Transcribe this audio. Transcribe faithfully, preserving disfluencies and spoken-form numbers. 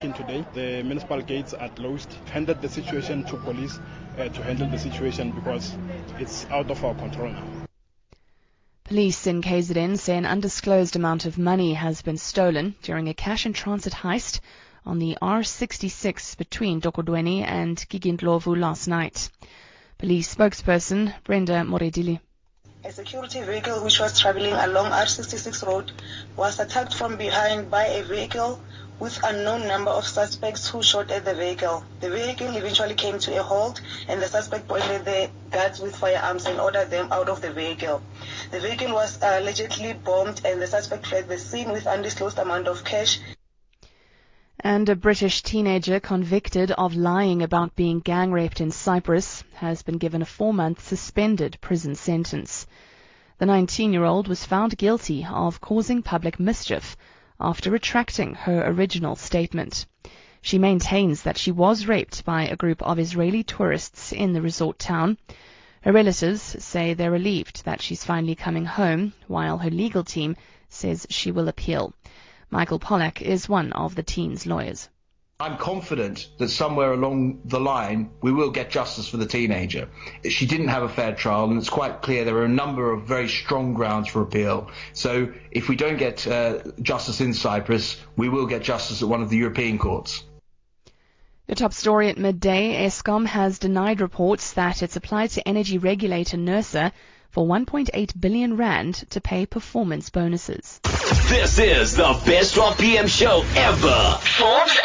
working today. The municipal gates are closed. Handed the situation to police uh, to handle the situation because it's out of our control now. Police in K Z N say an undisclosed amount of money has been stolen during a cash-in-transit heist on the R sixty-six between Dokodweni and Gigindlovu last night. Police spokesperson Brenda Moredili. A security vehicle which was travelling along R sixty-six road was attacked from behind by a vehicle with unknown number of suspects who shot at the vehicle. The vehicle eventually came to a halt and the suspect pointed the guards with firearms and ordered them out of the vehicle. The vehicle was allegedly bombed and the suspect fled the scene with undisclosed amount of cash. And a British teenager convicted of lying about being gang raped in Cyprus has been given a four-month suspended prison sentence. The nineteen-year-old was found guilty of causing public mischief after retracting her original statement. She maintains that she was raped by a group of Israeli tourists in the resort town. Her relatives say they're relieved that she's finally coming home, while her legal team says she will appeal. Michael Pollack is one of the teen's lawyers. I'm confident that somewhere along the line we will get justice for the teenager. She didn't have a fair trial, and it's quite clear there are a number of very strong grounds for appeal. So if we don't get uh, justice in Cyprus, we will get justice at one of the European courts. The top story at midday, Eskom has denied reports that it's applied to energy regulator NERSA for one point eight billion rand to pay performance bonuses. This is the best of P M show ever.